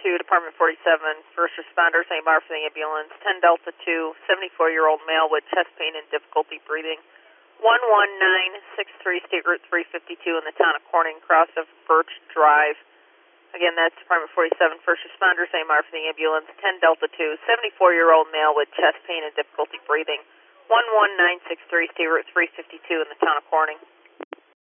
to Department 47, first responders, AMR for the ambulance, 10 Delta 2, 74-year-old male with chest pain and difficulty breathing, 11963 State Route 352 in the town of Corning, cross of Birch Drive. Again, that's Department 47, first responders, AMR for the ambulance, 10 Delta 2, 74-year-old male with chest pain and difficulty breathing, 11963 State Route 352 in the town of Corning.